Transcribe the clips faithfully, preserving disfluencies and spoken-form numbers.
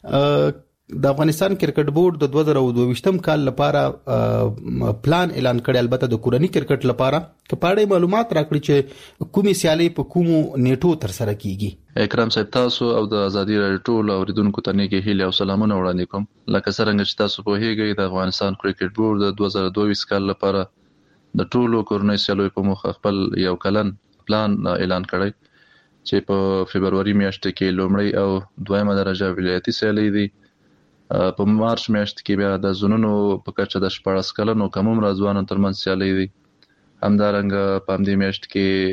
د افغانستان کرکټ بورډ د دوه زره دوه ویشتم کال لپاره پلان اعلان کړی، البته د کورني کرکټ لپاره. که پاړې معلومات راکړي چې کومې سیالۍ په کومو نیټو تر سره کیږي. اکرام صاحب، تاسو او د ازادي راډیو ټول اوریدونکو ته نیکی هیله او سلامونه وړاندې کوم. لکه څنګه چې تاسو په هیګي د افغانستان کرکټ بورډ د دوه زره دوه ویشت کال لپاره د ټولو کورنۍ سیالیو په مخ خپل یو کلن پلان اعلان کړی چې په فبرवरी میاشت کې لومړی او دویمه درجه ولایتي سیالۍ دي. په مارچ میاشت کې بیا د زونونو په کچه د شپاړس کلنو کم عمر ځوانانو ترمنځ سیالۍ دي. همدارنګه په همدې میاشت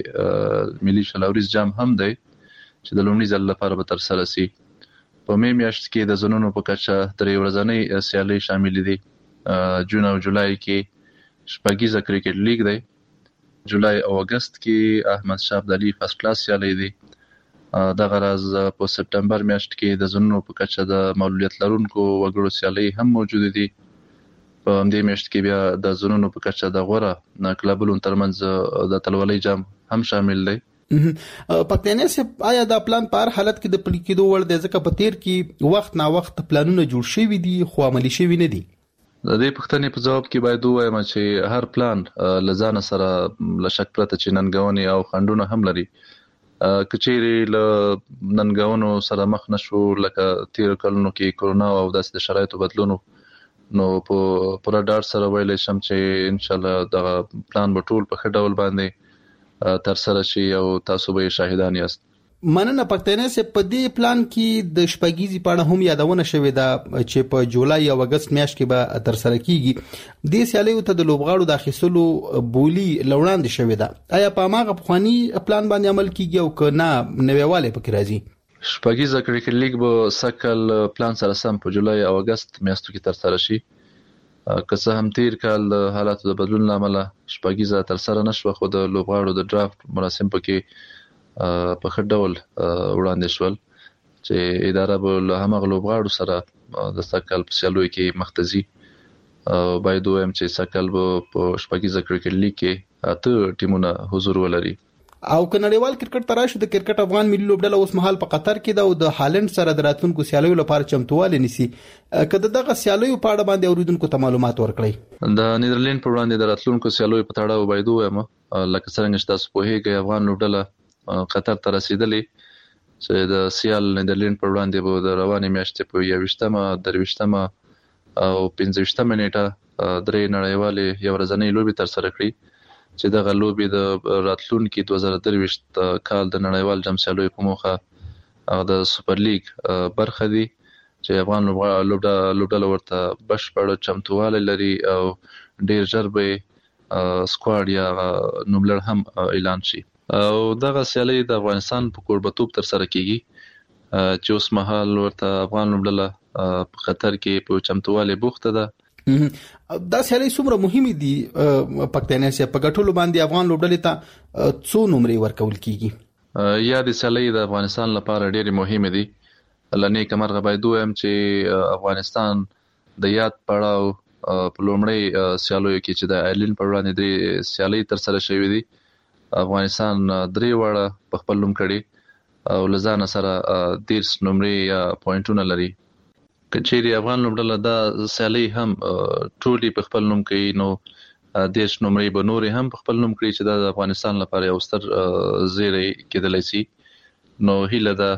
کې ملي شلوریز جام هم دی چې د لومړي ځل لپاره به تر سره شي. په می میاشت کې د زونونو په کچه درې ورځنۍ سیالۍ شامل دي. جون او جولای کې شپږیزه کرکټ لیګ دی. جولای او اگست کې احمد شاه ابدالي فرست کلاس سیالۍ دي. دغه راز په سپټمبر میاشت کې د زونونو په کچه د معلولیت لرونکو وګړو سیالۍ هم موجود دي. په همدې میاشت کې بیا د زونونو په کچه د غوره کلبونو ترمنځ د تلولۍ جام هم شامل دی. پښتنه سه آیا دا پلان په هر حالت کې د پلي کېدو وړ دی؟ ځکه په تیر کې وخت نا وخت پلانونه جوړ شوي دي خو عملي شوي نه دي. د دې پوښتنې په جواب کې باید ووایم چې هر پلان لزان سره لشک پرته چې ننګونې او خنډونه هم لري. کچېری له ننګونو سره مخ نشو لکه تیر کلونو کې کورونا او داسې د شرایطو بدلونو، نو په پوره ډاډ سره ویلی شم چې ان شاء الله دغه پلان به ټول په ښه ډول باندې تر سره شي او تاسو به شاهدان یاست. مننه. پښتنه سه په دې پلان کې د شپږیزې پاڼه هم یادونه شوې ده چې په جولای او اگست میاشت کې به تر سره کیږي. د سیالیو ته د لوبغاړو د اخیستلو بولی لوړاندې شوې ده. آیا په ماغه پخوانی پلان باندې عمل کیږي او کنه نوېواله پکې راځي؟ شپږیزه کرکټ لیګ به سکل پلان سره سم په جولای او اگست میاشتو کې تر سره شي. که څه هم تیر کال د حالاتو د بدلون لامل شپږیزه تر سره نشو، خو د لوبغاړو د ډرافت مراسم پکې په ښه ډول وړاندې شول چې اداره به له همغه لوبغاړو سره د سکل په سیالیو کې مخ ته ځي. باید ووایم چې سکل به په شپږیزه کرکټ لیګ کې اته ټیمونه حضور ولري. او که نړیوال کرکټ ته راشو، د کرکټ افغان ملي لوبډله اوس مهال په قطر کې ده او د هالند سره د راتلونکو سیالیو لپاره چمتووالی نیسي. که دغه سیالیو په اړه باندې اوریدونکو ته معلومات ورکړئ. د نیدرلند په وړاندې د راتلونکو سیالیو په تړاو باید ووایم لکه څنګه چې تاسو پوهیږئ افغان لوبډله قطر ته رسیدلې چې د سیال نیدرلند پر وړاندې به د روانې میاشتې په یوویشتمه، درویشتمه او پنځه ویشتمه نیټه درې نړیوالې یو ورځنۍ لوبې تر سره کړي چې دغه لوبې د راتلونکي دوه زره درویشت کال د نړیوال جام سیالیو په موخه هغه د سوپر لیګ برخه دي چې افغان لوبډله ورته بشپړ چمتووالی لري او ډیر ژر به سکواډ یا نوملړ هم اعلان شي. او دغه سیالي د افغانستان په کوربتوب تر سره کیږي چې اوس مهال ورته افغان لوبډله په قطر کې په چمتووالی بوخته ده. دا سیالي څومره مهمه دي پښتنه سه په ګټلو باندې افغان لوبډلې ته څو نمرې ورکول کیږي؟ یا د سیالي د افغانستان لپاره ډېر مهمه دي. لنی کمرغه باید وایم چې افغانستان د یاد پړاو په لومړی سیالیو کې چې د ایرلند پر وړاندې د سیالي تر سره شوې دي، افغانستان درې وړه په خپل نوم کړي او لزان سره دیرش نمرې یا پوینټونه لري. کچېری افغان لوبډله دا سیالي هم ټولي په خپل نوم کوي، نو دیرش نمرې به نورې هم په خپل نوم کړي چې د افغانستان لپاره یو ستر زیری کېدلی شي. نو هیله ده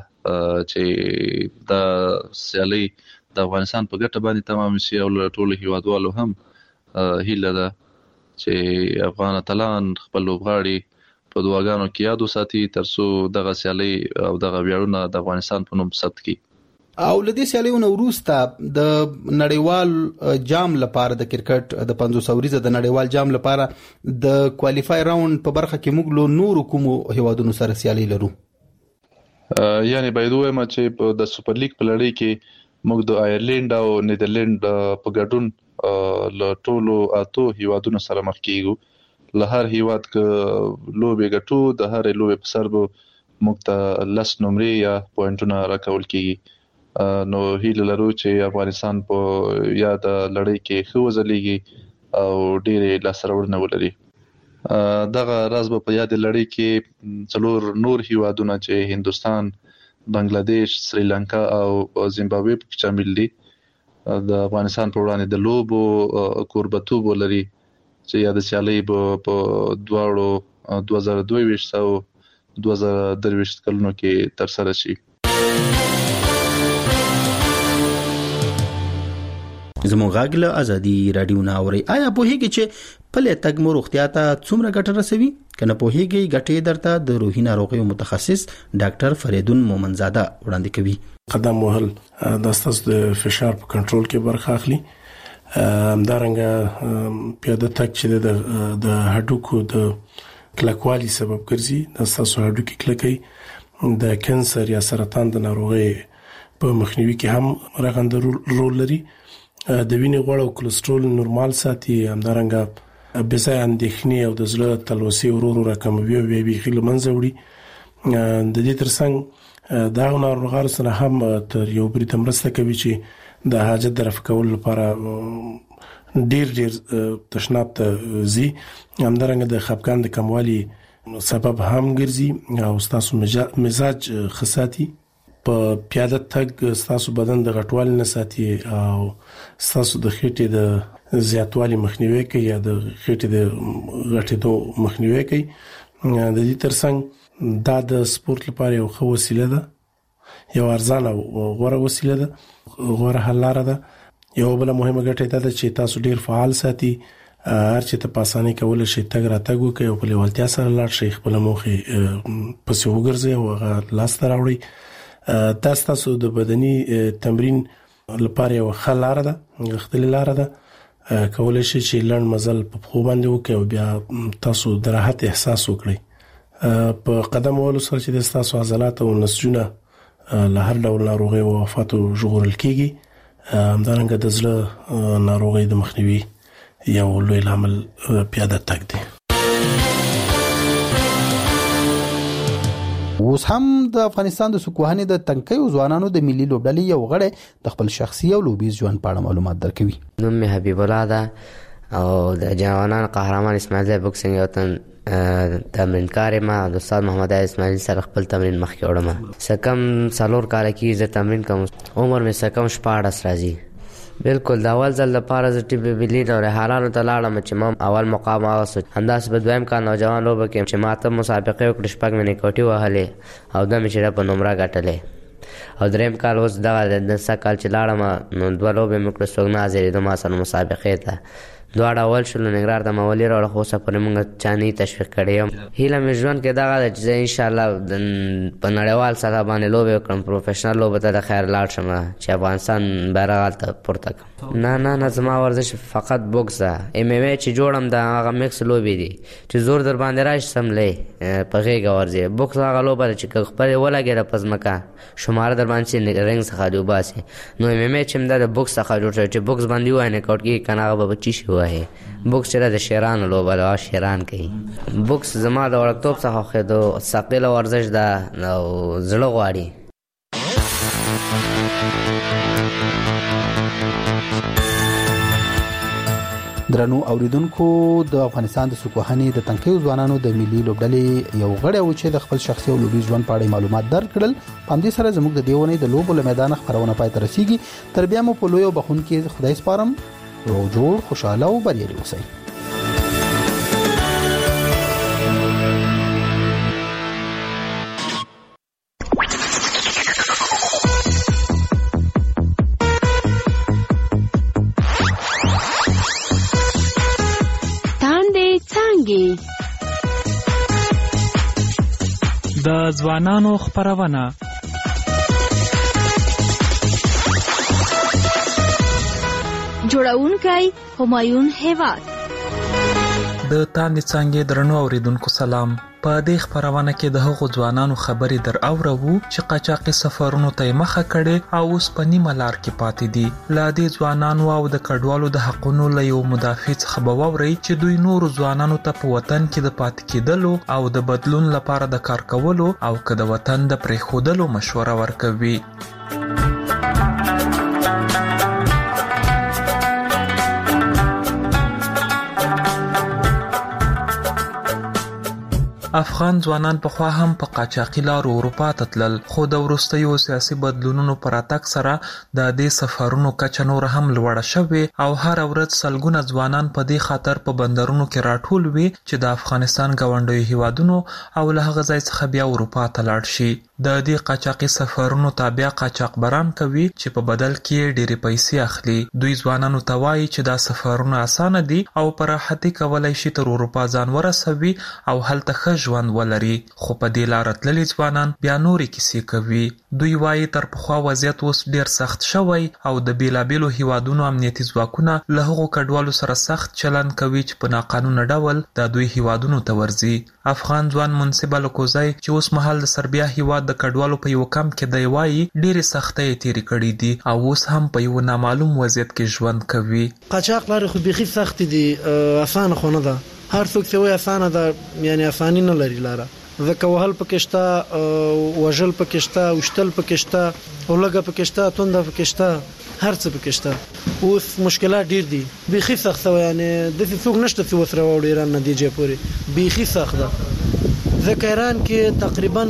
چې دا سیالي د افغانستان په ګټه باندې تمام شي او ټول هیوادوالو هم هیله ده چې افغان اتلان خپل لوبغاړي په دواګانو کې یاد وساتي ترڅو دغه سیالي او دغه ویاړونه د افغانستان په نوم ثبت کړي. او لدې سیالیونو وروسته د نړیوال جام لپاره د کرکټ د پنځوس اوریزه د نړیوال جام لپاره د کوالیفای راوند په برخه کې موږ له نورو کومو هیوادونو سره سیالي لرو. یعنی باید وایم چې په د سوپر لیګ په لړۍ کې موږ د آیرلند او نیدرلند په ګډون له ټولو اتو هیوادونو سره مخ کیږو. له هر هیواد ک لوبې ګټو د هر لوبې په سر به موږ ته لس نمرې یا پوینټونه راکول کیږي. نو هیله لرو چې افغانستان په یاد لړۍ کې ښه وځلیږي او ډېرې لاسته راوړنې ولري. دغه راز به په یاد لړۍ کې څلور نور هیوادونه چې هندوستان، بنگلاديش، سریلانکا او زیمبابوې پکې شامل دي. د افغانستان په وړاندې د لوبو کوربتوب لري چې یا د سیالۍ په دواړو دوه زره دوه ویشت او دوه زره درې ویشت کلونو کې تر سره شي. زموږ غږ له ازادي رادیو نه اوري. آیا په هیګي چې پله تګ مو روغتیا ته څومره ګټه رسوي؟ کنه په هیګي ګټې درته د روحي ناروغیو متخصص ډاکټر فریدون مومنزاده وړاندې کوي. قدم وهل د ستاسو د فشار په کنټرول کې برخه اخلي. همدارنګه پیاده تګ چې د د هډوکو د کلکوالي سبب ګرځي، د ستاسو هډوکي کلکي د کانسر یا سرطان د ناروغي په مخنیوي کې هم رغنده رول لري. د وینې غوړ او کولېسترول نورمال ساتي. همدارنګه بځای اندېښنې او د زړه تلوسې ورو ورو راکموي او بیا بیخي له منځه وړي. د دې ترڅنګ دا ناروغانو سره هم تر یو بریده مرسته کوي چې د حاجت د رفع کولو لپاره ډیر ډیر تشناب ته ځي. همدارنګه د خپګان د کموالي سبب هم ګرځي او ستاسو مزاج خساتي. په پیاده تګ ستاسو بدن د غټوالي نه ساتي او ستاسو د خېټې د زیاتوالي مخنیوي کوي یا د خېټې د غټېدو مخنیوي کوي. د دې ترڅنګ دا د سپورت لپاره یو ښه وسیله ده، یو ارزانه او غوره وسیله ده، غوره حل لاره ده. یو بل مهمه ګټه ده چې تاسو ډیر فعال ساتي. هر چې ته په اسانۍ کول شي تګ را تګ وکړي او په لیوالتیا سره لاړ شي، خپل موخې پسې وګرځي او هغه لاس ته راوړي. دا ستاسو د بدني تمرین لپاره یو ښه لاره ده، غښتلې لاره ده. کولای شي چې لړن مزل په پښو باندې وکړي او بیا تاسو د راحت احساس وکړئ. په قدم وهلو سره چې تاسو عضلات او نسجونه له هر ډول ناروغي او آفاتو ژغورل کیږي. همدارنګه د زړه ناروغي د مخنیوي یو لوی عامل پیاده تګ دی. اوس هم د افغانستان د سکوهاني د تنکیو ځوانانو د ملي لوبډلې یو غړی د خپل شخصي او لوبیز ژوند په اړه معلومات درکوي. نوم مې حبیب الله ده او د جوانان قهرمان اسماعیل زای بوکسینګ یو تن تمرینکار ما د استاد محمد اسماعیل سره خپل تمرین مخکې وړم. سکم څلور کال کې زه تمرین کوم، عمر مې سکم شپاړس راځي. بالکل د اول ځل لپاره زه ټي بي بلی او رحالانو ته لاړم چې ما اول مقام واغسو. همداسې به دویم کال نوجوان لوبه کې چې ما ته مسابقې وکړې، شپږ مې نیکوټي وهلې او دوه مې چې په نمره ګټلې. او دریم کال اوس دغه د سږ کال چې لاړم نو دوه لوبې مې کړې، څوک نه حاضرېدو ما سره مسابقې ته. دواړه اول شولو، ننګرهار ته مې ولې راوړه، خو اوسه پورې موږ چا نه تشویق کړی یم. هیله مې ژوند کې دغه ده چې زه انشاءالله په نړیوال سطح باندې لوبې وکړم، پروفیشنل لوبو ته د خیر لاړ شم چې افغانستان بیرغ هلته پورته کړم. نه نه نه زما ورزش فقط بوکس ده. ام ام ای چې جوړم د هغه میکس لوبې دي چې زور در باندې راشي سملی په غېږه ورځي. بوکس هغه لوبه ده چې که خپلې ولګېده په ځمکه شماره در باندې چې رنګ څخه دې وباسي. نو ام ام ای چې دا د بوکس څخه جوړ شوی چې بوکس باندې ووایي نکاوټ کېږي که نه هغه به چی شي ووایي. بوکس چې د شیرانو لوبه ده، شیران کوي. بوکس زما د وړکتوب څخه خوښېدو، ثقیله ورزش ده او زړه غواړي. درنو اوریدونکو، د افغانستان د سکوهاني د تنکیو ځوانانو د ملي لوبډلې یو غړی و چې د خپل شخصي او لوبي ژوند په اړه معلومات درکړل. په همدې سره زموږ د دیونې د لوبو له میدان خبرونه پای ته رسیږي. تر بیا مو په لوی او بخښونکي خدای سپارم. روغ جوړ، خوشاله او بریالي اوسئ. د ځوانانو خبرونه جوړونکی همایون هیواد. د تاندې څانګې درنو اوریدونکو سلام. په دې خبرونه کې د هغو ځوانانو خبرې در اورو چې قاچاقي سفرونو ته مخه کړي او اوس په نیمه لار کې پاتې دي. لا دې ځوانانو او د کډوالو د حقونو له یو مدافع څخه به واوري چې دوی نورو ځوانانو ته په وطن کې د پاتې کېدلو او د بدلون لپاره د کار کولو او که د وطن د پرېښودلو مشوره ورکوي. افغان ځوانان په خوا هم په قاچاقي لارو اروپا ته تلل، خو د وروستیو سیاسي بدلونونو پر اتک سره د دې سفرونو کچه نور هم لوړه شوې او هر ورځ سلګونه ځوانان په دې خاطر په بندرونو کې راټول وي چې د افغانستان ګاونډیو هیوادونو او له هغه ځای څخه بیا اروپا ته لاړ شي. د دې قاچاقي سفرونو تابع قاچاقبران کوي چې په بدل کې ډېرې پیسې اخلي. دوی ځوانانو ته وایي چې دا سفرونه اسانه دي او په راحتي کولای شي تر اروپا ځان ورسوي او هلته ښه ژوند ولري، خو په دې لاره تللي ځوانان بیا نورې کیسې کوي. دوی وایي تر پخوا وضعیت اوس ډېر سخت شوی او د بیلابیلو هیوادونو امنیتي ځواکونه له هغو کډوالو سره سخت چلند کوي چې په ناقانونه ډول د دوی هیوادونو ته ورځي. افغان ځوان منصب الکوزی چې اوس مهال د سربیا هیواد د کډوالو په یو کمپ کې دی وایي ډېرې سختۍ یې تېرې کړې دي او اوس هم په یو نامعلوم وضعیت کې ژوند کوي. قاچاق لارې خو بیخي سختې دي، اسانه خو نه ده. هر څوک چې وایي اسانه ده یعنی اساني نه لري لاره، ځکه وهل پکې شته، وژل پکې شته، وشتل پکې شته، اولګه پکې شته، تونده پکې شته، هر څه پکې شته. اوس مشکلات ډیر دي، بیخي سخت و، یعنی د څوک نشته چې وسره وړي ایران نتیجه پورې بیخي سخت ده. ځکه ایران کې تقریبا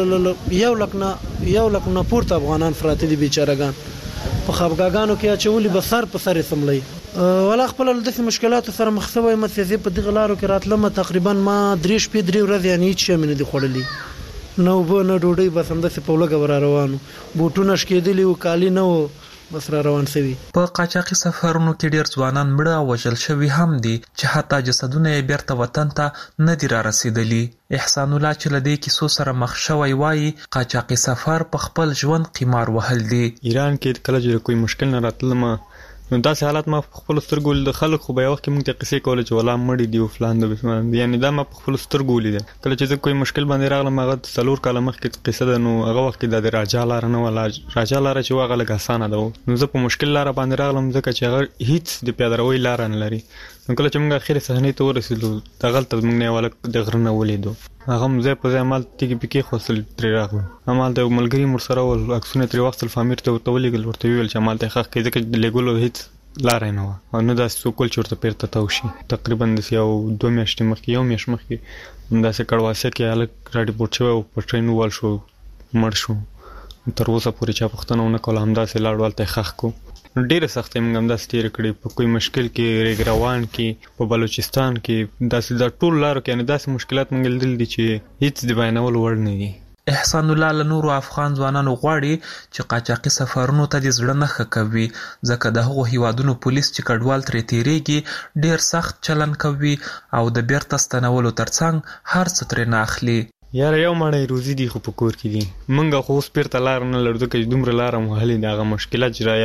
یو لک نه یو لک نه پورته افغانان فراته دي بیچارهګان په خبرګانو کې اچولي به سر په سر سملي. ولا خپل د مشکلاتو سره مخ شوی متفزي په دغه لارو کې راتلم تقریبا ما درې شپې درې ورځې یعنی هیڅ شي مې نه دي خوړلي، نو به نه ډوډۍ بس هم د په لګ ور روانو، بوټونه شکېدلی او کالی نه و بس را روان شوی. په قاچاقي سفرونو کې ډیر ځوانان مړه او وژل شوي هم دي چې حتی جسدونه یې بیرته وطن ته نه دي را رسیدلي. احسان الله چې له دې کیسو سره مخ شوی وایي قاچاقي سفر په خپل ژوند قمار وهل دي. ایران کې کله چې کوئی مشکل نه راتلم نو داسې حالات ما په خپل سترګو د خلک خو به یو وخت موږ ته قصې کولې چې ولا مړي دي او فلان د بسمان دي، یعنی دا ما په خپل سترګو لیدل. کله چې زه کوئی مشکل باندې راغلم هغه څلور کاله مخکې قصه ده، نو هغه وخت کې د راجا لاره نه ولا راجا لاره چې هغه لږ اسانه ده، نو زه په مشکل لاره باندې راغلم ځکه چې هغه هیڅ د پیادهروي لاره نه لري. نو کله چې موږ اخر صحنې ته ورسېدو دغه ته موږ نه ولا د غرنه ولیدو، هغه مزه په ځای مال تیګي پکې خوصل تر راغلو. امال د ملګری مر سره ول اکسونه تر وخت الفامیر ته ورتولېګل ورته ویل چې مال ته حق کې ځکه لګولو هیڅ لاره نه و او نه داسې څوک چې ورته پیرته تاوشي. تقریبا د یو دوه میاشتې مخکې یو میاشت مخکې همداسې کړواسه کې هلک راډیپورټ شوی او په ټرین ووال شو، مړ شو. تر اوسه پورې چا پوښتنه ونه کوله، همداسې لاړ هلته یې ښخ کړو. ډېرې سختۍ موږ همداسې تېرې کړې په کوئی مشکل کې، ریګ روان کې، په بلوچستان کې، داسې د ټول لارو کې یعنې داسې مشکلات موږ لیدلي دي چې هیڅ د بیانولو وړ نه دي. احسان الله له نورو افغان ځوانانو غواړي چې قاچاقي سفرونو ته د زړه نه ښه کوي، ځکه د هغو هیوادونو پولیس چې کډوال ترې تیریږي ډیر سخت چلند کوي او د بیرته ستنولو ترڅنګ هر څه ترې نه اخلي. یاره یو مړی روزي دي خو په کور کې دي، موږ خو اوس بیرته لار نه لرو ځکه چې دومره لاره مو وهلې دي، هغه مشکلات چې